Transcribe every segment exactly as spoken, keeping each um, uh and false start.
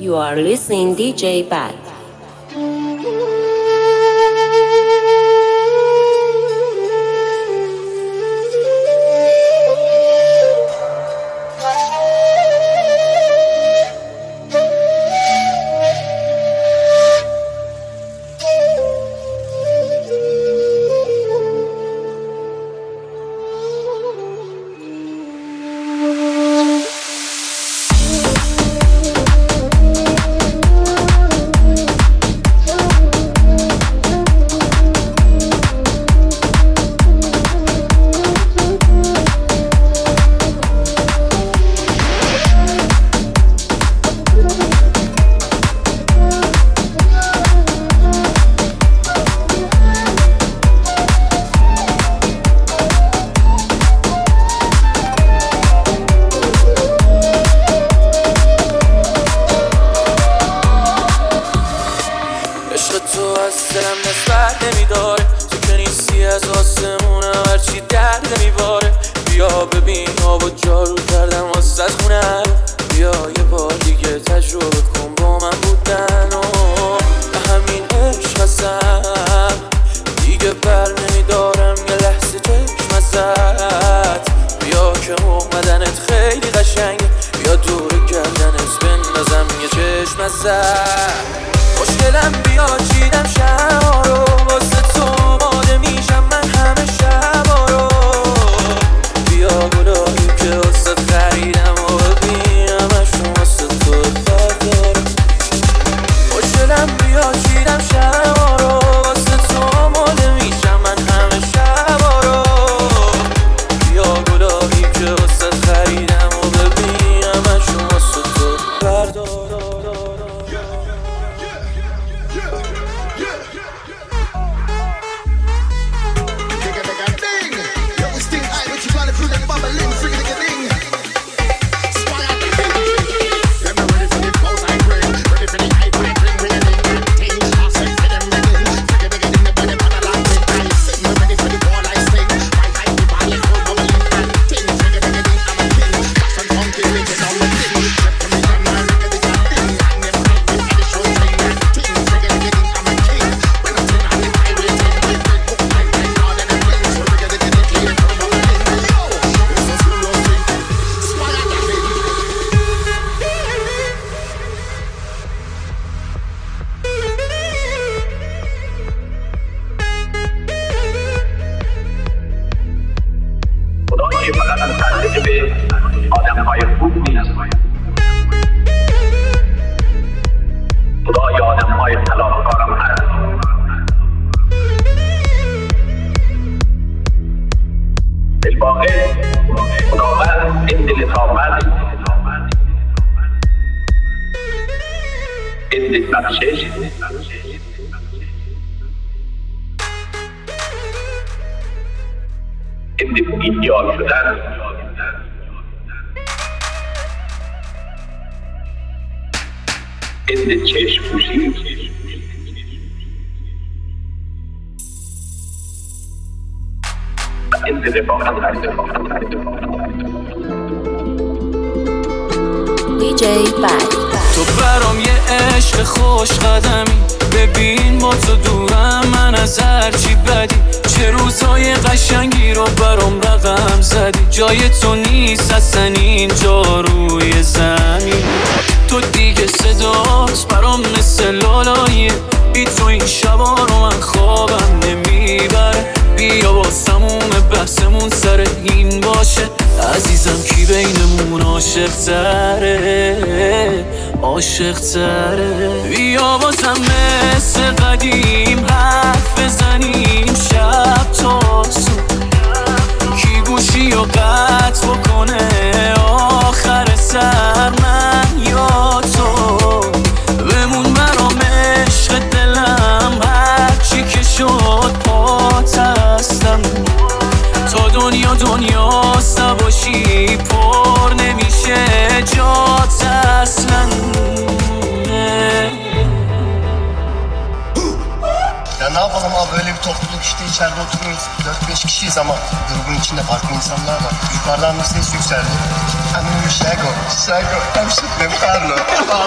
You are listening دی جی Bad. دی جی Bad. تو برام یه عشق خوش قدمی، ببین با تو دورم من از هرچی بدی، چه روزای قشنگی رو برام رقم زدی، جای تو نیست اصلا اینجا روی زمین، تو دیگه صدات برام مثل لالاییه، بی تو این شبا رو من خوابم نمیبره، بیا با سموم بحثمون سر این باشه، عزیزم کی بینمون عاشق تره عاشق تره، بیا بازم مثل قدیم حرف بزنیم شب تا صبح، کی گوشی و قطع بکنه آخر سر من یا تو، بمون برام عشق دلم هرچی که شد پات هستم، تا دنیا دنیاست نباشی پر نمیشه جات اصلا. Ja, nou van hem af wil ik topluluk işte içeride oturuyoruz. Dört beş kişiyiz ama grubun içinde farklı insanlar var. Yukarıdan bir ses yükseldi. Annem Şego, Şego, tam şıkkım Carlo.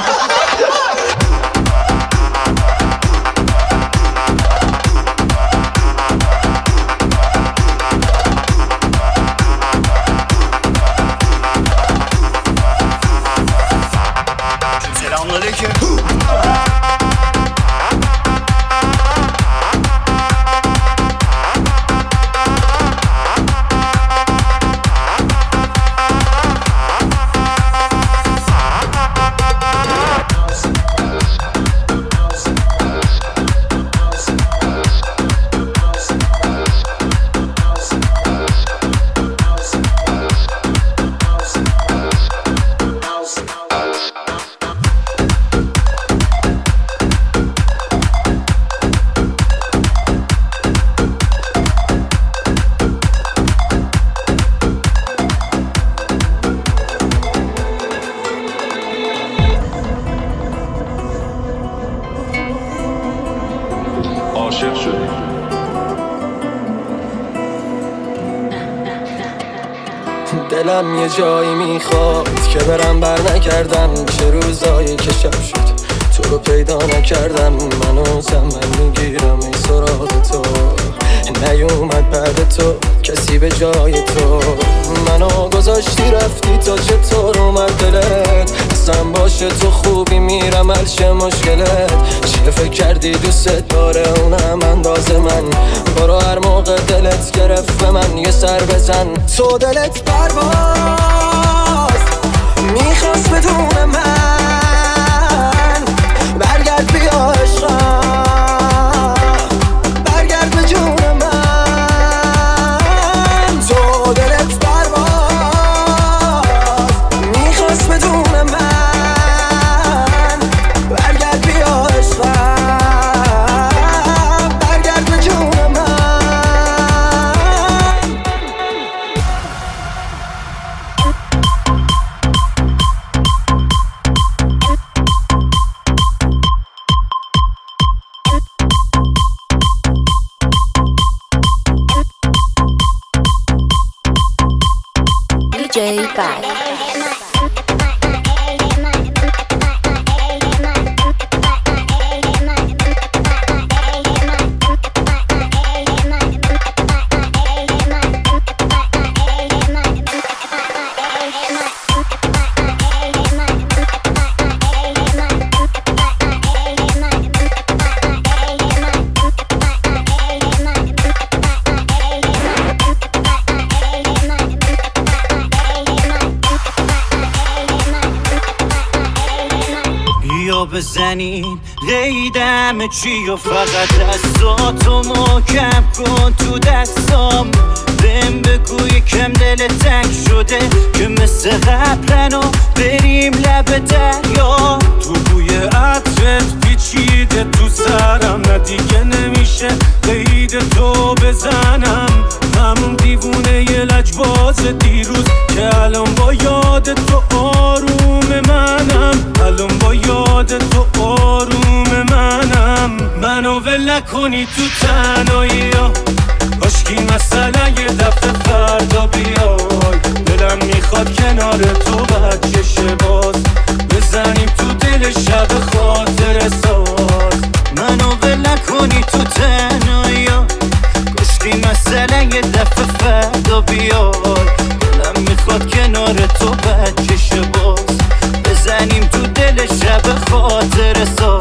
Selamünaleyküm. عاشق شدی. دلم یه جایی میخواد که برم بر نکردم. چه روزایی که شب شد تو رو پیدا نکردم. منو زمن میگیرم ای سراغ تو. نیومد بعد تو کسی به جای تو. منو گذاشتی رفتی تا چطور اومد دلت. اصلا باشه تو خوبی میرم هرچه مشکلت. چیه فکر کردی دوست داره اونم انداز من. برو هر موقع دلت گرفت به من یه سر بزن. تو دلت پرواز میخواست بدون من. برگرد بیا عشقم برگرد به جون من. تو دلت پرواز میخواست بدون من. برگرد بیا عشقم برگرد به جون من. دی جی Bad. بیا بزنیم قیدم چی و فقط دستاتو محکم کن تو دستام. بهم بگو یکم دل تنگ شده که مثل قبلنو بریم لب دریا. تو بوی عطرت پیچیده تو سرم نه دیگه نمیشه قید تو بزنم. همون دیوونه ی لجباز دیروز که الان با یاد تو آروم منم. الان با یاد تو آروم منم. منو ول نکنی تو تنهایی ها. کاشکی مثلا یه دفعه فردا بیای. دلم میخواد کنار تو بچه شه باز. بزنیم تو دل شب خاطر ساز. منو ول نکنی تو تنهایی ها. کاشکی مثلا یه دفعه فردا بیای. دلم میخواد کنار تو بچه شه باز. بزنیم تو دل شب خاطر ساز.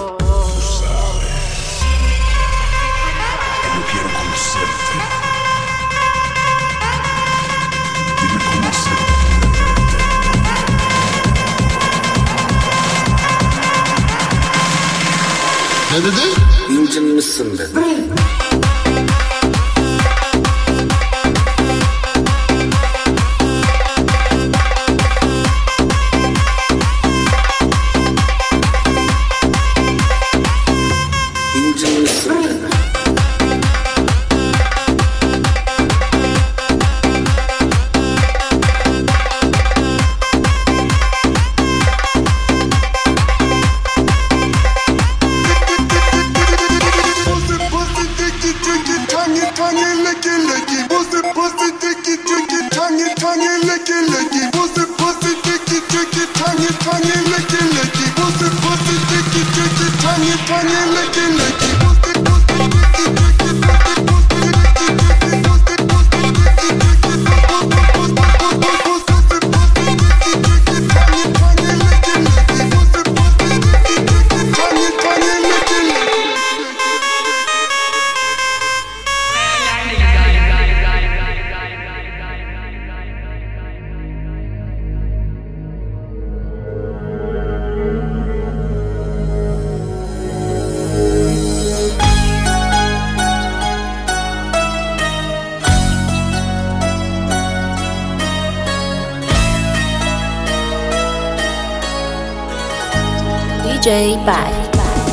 Ne dedi? İncinmişsin dedi. Pussy, pussy, dick. دی جی بک.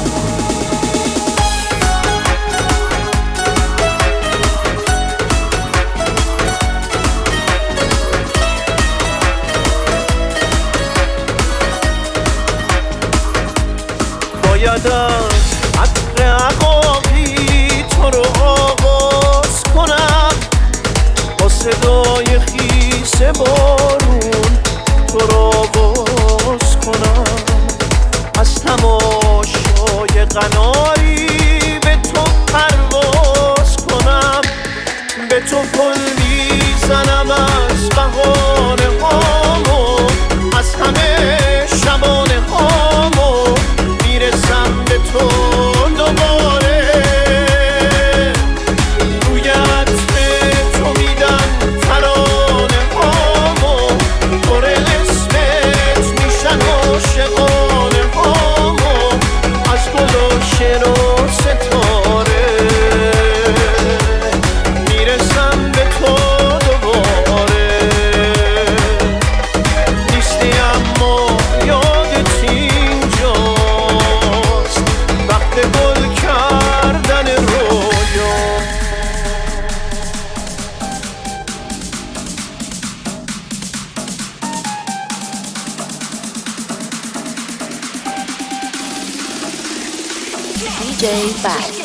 باید از عطر عقاقی تو رو آغاز کنم، با صدای خیس بارون تو رو آواز کنم، از تماشای قناری به تو پرواز کنم، به تو پل میزنم از بهانه هامو، از همه شبانه هامو میرسم به تو دوباره، روی عطر تو میدن ترانه هامو، پر اسمت میشن عاشقانه هامو، از گل و شعر و ستاره میرسم به تو دوباره، نیستی اما یادت اینجاست وقت گل کردن رویا. دی جی بک.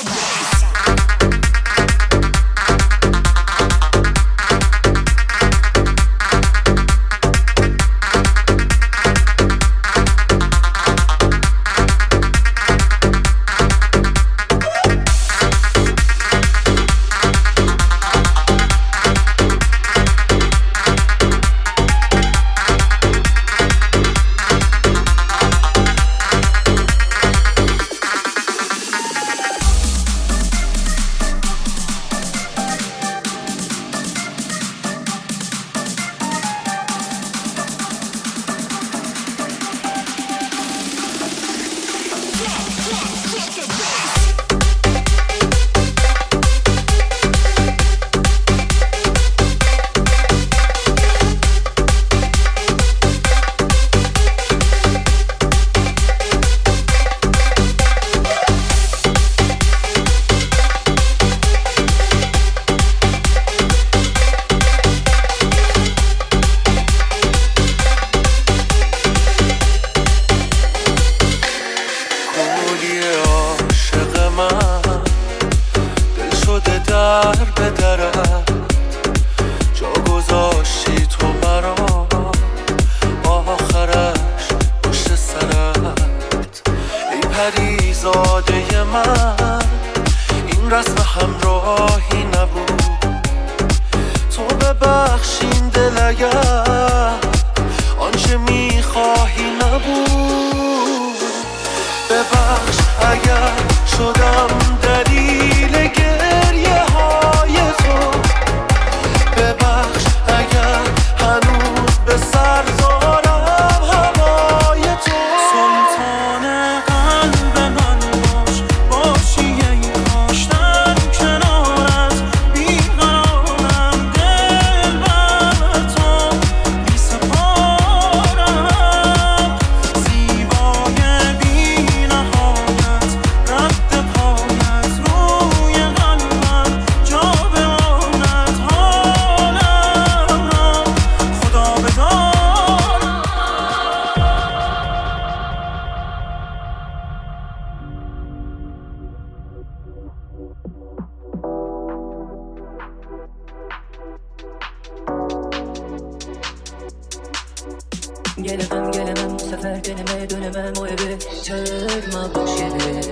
Gelemem gelemem bu sefer deneme dönemem o eve, çağırma boş yere,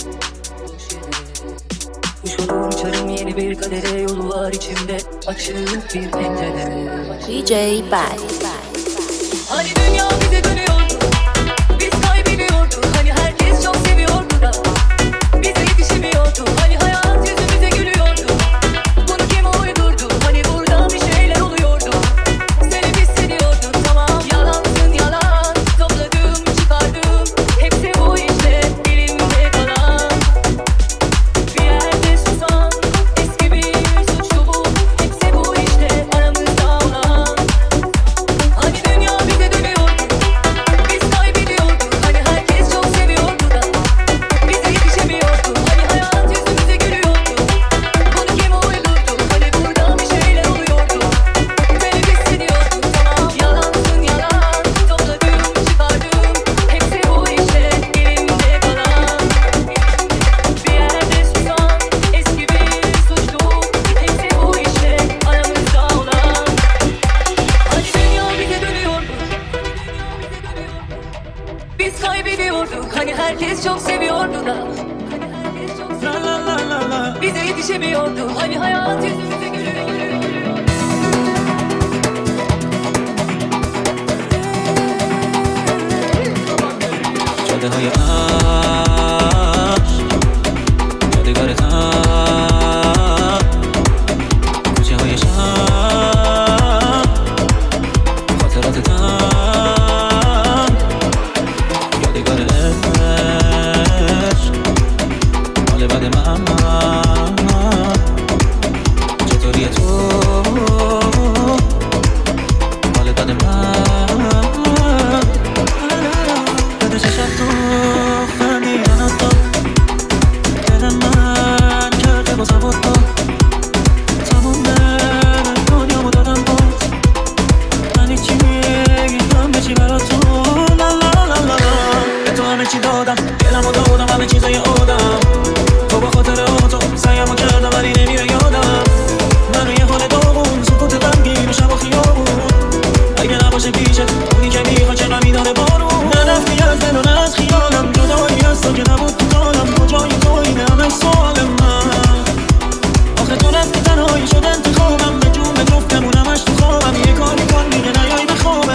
kuş olur uçarım yeni bir kadere, yolu var içimde açık bir pencere. دی جی بک. Hani dünya bize dönüyordu, biz kaybediyorduk, hani herkes çok seviyordu da bize yetişemiyordu, hani hayat yüzümüze gülüyordu, bunu kim uydurdu, hani burada bir şeyler oluyordu, seni hissediyordum, tamam yalansın yalan, topladım çıkardım, hepsi bu işte elimde kalan, bir yerde susan eski bir suçlu bu, hepsi bu işte aramızda olan, hani dünya bize dönüyordu. herkes çok seviyordu da. Hani herkes çok seviyordu. Bize yetişemiyordu. Hani hayat yüzümüze gülüyor, gülüyor, gülüyor. جاده های عشق یادگار غم کوچه های شب خاطرات تن یادگار عشق حال بد من چطوری تو حال بد من بده چشم تو خندیدنت تو دل من کرده با زباد تو تموم دنیامو دادم باز من هیچی همه چی برا تو لا لا لا لا به تو همه چی دادم دلمو دادم همه چیزای آدم تو با خاطر تو سعیمو کردم ولی نمیره یادم منو یه حال داغون سکوت غمگین و شب و خیابون اگه نباشه پیشت اونی که میخواد چه غمی داره بارون نرفتی از دل و نه از خیالم جدایی از تو که نبود تو دارم کجای تو اینه همه سوال من آخه تو رفتی تنهایی شد انتخابم به جون به جفتمون همش تو خوابم یه کاری کن میگه نیایی به خوابم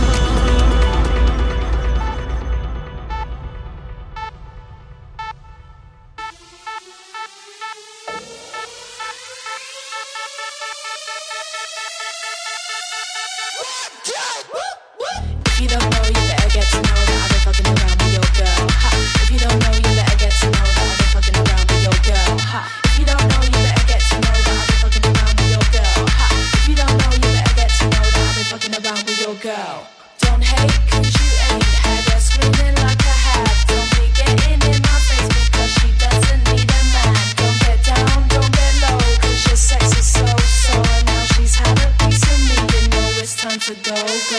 If you don't know, you better get to know that I've been fucking around with your girl. Ha. If you don't know, you better get to know that I've been fucking around with your girl. Ha. If you don't know, you better get to know that I've been fucking around with your girl. Ha. If you don't know, you better get to know that I've been fucking around with your girl. Don't hate 'cause you ain't had her screaming like I have. Don't be getting in my face because she doesn't need a man. Don't get down, don't get low 'cause your sex is so so. And now she's had a piece of me, you know it's time to go go.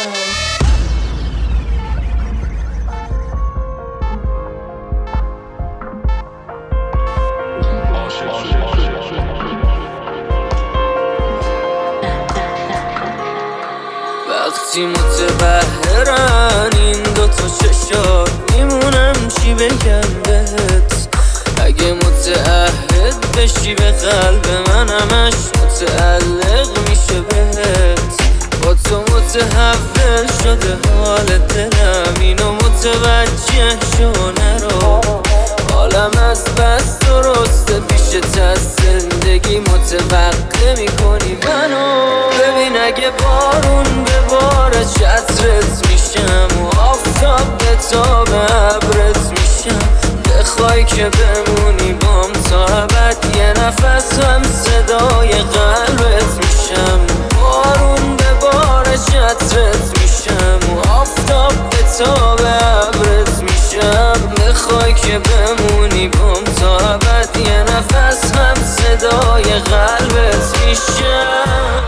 وقتی متبهرن این دوتا چشات میمونم چی بگم بهت اگه متعهد بشی به قلب من همش متعلق میشه بهت با تو متحول شده حال دلم اینو متوجه شو نرو حالم از بس درسته پیشت از زندگی متوقع میکنی منو ببین اگه بارون به بار چترت میشم و آفتاب به تاب ابرت میشم بخوای که بمونی بام تا ابد یه نفس هم صدای قلبت میشم بارون به بار چترت میشم و آفتاب به تاب ابرت میشم بخوای که بمونی بام تا ابد یه نفس هم صدای قلبت میشم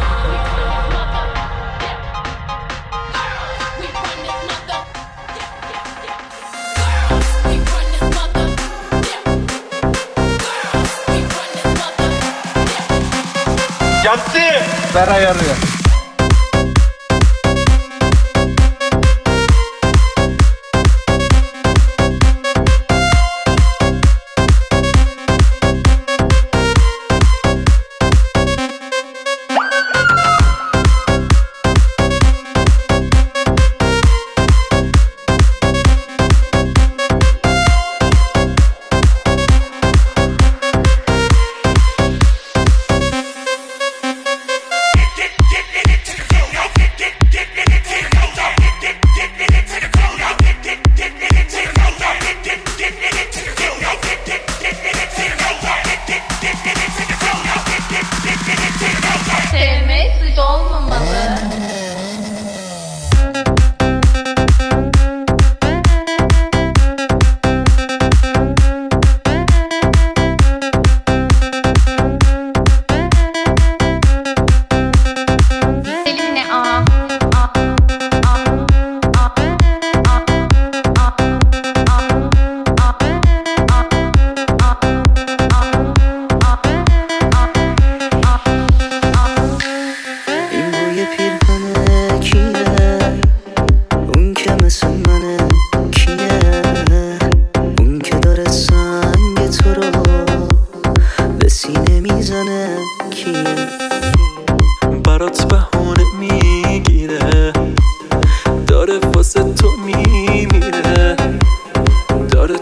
Yattı. Ver ayarıyor. Get, get, get.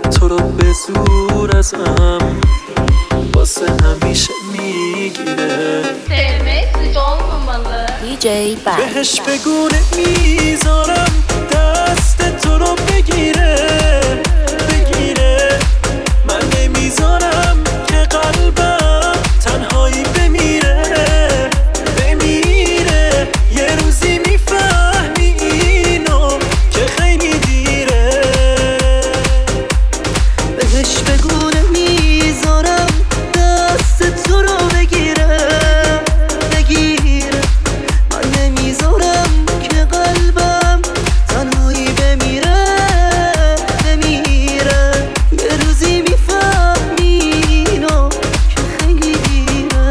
تو رو به زور ازم واسه همیشه میگیره. Sevmek sıcak olmamalı. دی جی بد بهش بگونه میذارم دست تو رو بگیره بگیره. من نمیذارم که قلبم تنهایی بمیره بمیره. یه روزی میفهمی اینو که خیلی دیره. بهش بگونه میذارم دست تو رو بگیره بگیره. من نمیذارم که قلبم تنهایی بمیره بمیره. یه روزی میفهمی اینو که خیلی دیره.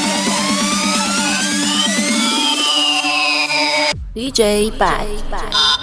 دی جی بد